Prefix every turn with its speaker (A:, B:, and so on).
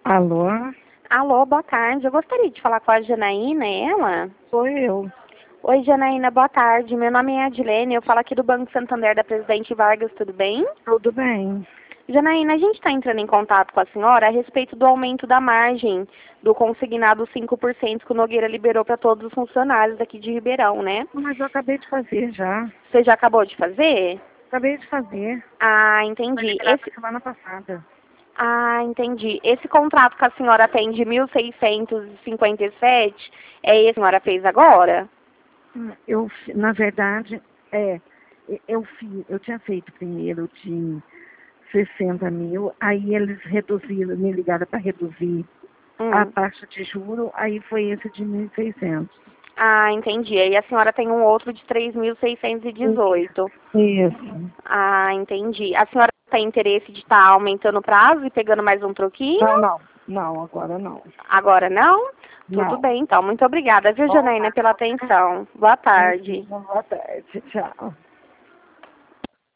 A: Alô?
B: Alô, boa tarde. Eu gostaria de falar com a Janaína, é ela?
A: Sou eu.
B: Oi, Janaína, boa tarde. Meu nome é Adilene, eu falo aqui do Banco Santander da Presidente Vargas, tudo bem?
A: Tudo bem?
B: Janaína, a gente está entrando em contato com a senhora a respeito do aumento da margem do consignado 5% que o Nogueira liberou para todos os funcionários aqui de Ribeirão, né?
A: Mas eu acabei de fazer já.
B: Você já acabou de fazer?
A: Acabei de fazer.
B: Ah,
A: Foi
B: entendi.
A: liberado semana passada.
B: Entendi. Esse contrato que a senhora tem de 1.657 é esse que a senhora fez agora?
A: Na verdade, eu tinha feito primeiro de 60 mil, aí eles reduziram, me ligaram para reduzir a
B: Hum.
A: taxa de juro, aí foi esse de 1.600.
B: Entendi. Aí a senhora tem um outro de 3.618.
A: Isso.
B: Entendi. A senhora tem interesse de estar aumentando o prazo e pegando mais um troquinho?
A: Não, não. Não, agora não.
B: Agora não? Tudo
A: Não.
B: bem, então. Muito obrigada, viu,
A: Bom,
B: Janaína, pela atenção. Boa tarde.
A: imagina, boa tarde. Tchau.